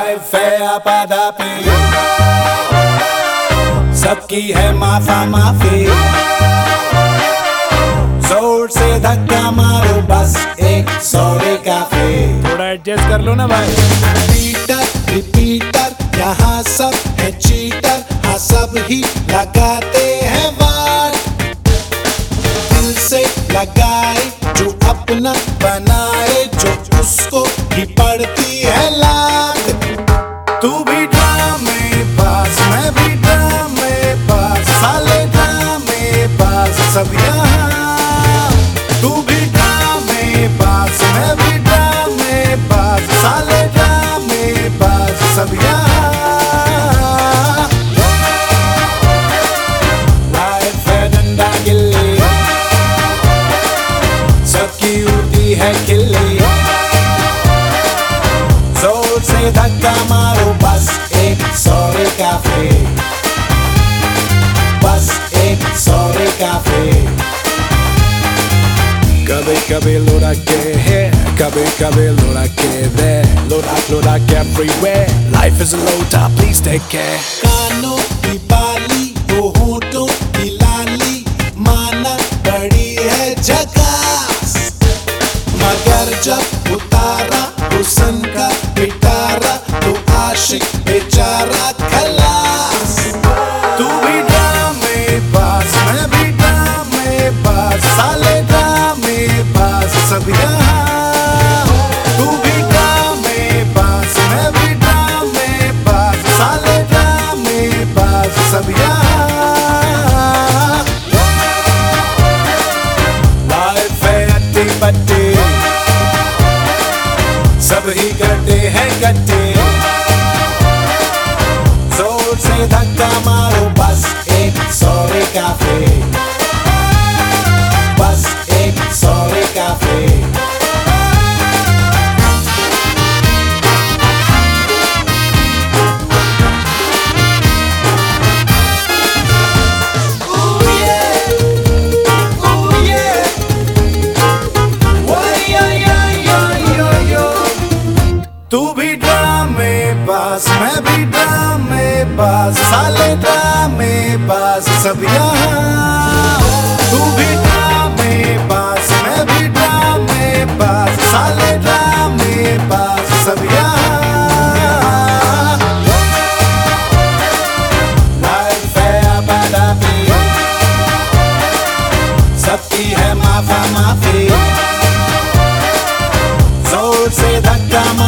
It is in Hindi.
लाइफ है आपाधापी, सबकी है माफा माफी। जोर से धक्का मारो बस एक सौरे काफी। थोड़ा एडजस्ट कर लो ना भाई। रिपीटर रिपीटर यहाँ सब है चीटर, हाँ सब ही लगाते हैं वार। दिल से लगाए जो अपना बनाए, जो उसको ही पड़ती है लात। तू भी ड्रामे बाज, मैं भी ड्रामे बाज, साले ड्रामे बाज सब यहाँ। तू भी ड्रामे बाज, मैं भी ड्रामे बाज, साले ड्रामे बाज सब यहाँ। लाइफ है डंडा गिल्ली, सबकी उड़ती है खिल्ली। जोर से धक्का मारो बस एक सौरे काफी, बस एक सौरे काफी। कभी कभी लुढ़के है, कभी कभी लुढ़के दे, लुढ़क everywhere. Life is a loader, please take care. कानों की बाली वो होठों की लाली, माना बड़ी है झकास। मगर जब उतारा हुस्न का पिटारा, तो आशिक बेचारा खलास। तू भी ड्रामे बाज, मैं भी ड्रामे बाज, साले ड्रामे बाज सब यहाँ। तू भी ड्रामे बाज, मैं भी ड्रामे बाज, साले ड्रामे बाज सब यहाँ। लाइफ है अट्टी पट्टी, सब ही गड्ढे हैं गड्ढे। जोर से धक्का मारो बस एक सौरे काफी, बस एक सौरे काफी। तू भी ड्रामे बाज, मैं भी ड्रामे बाज, साले ड्रामे बाज सब यहाँ। तू भी ड्रामे बाज, मैं भी ड्रामे बाज, साले ड्रामे बाज सब यहाँ। लाइफ है आपाधापी, सबकी है माफा माफी। जोर से धक्का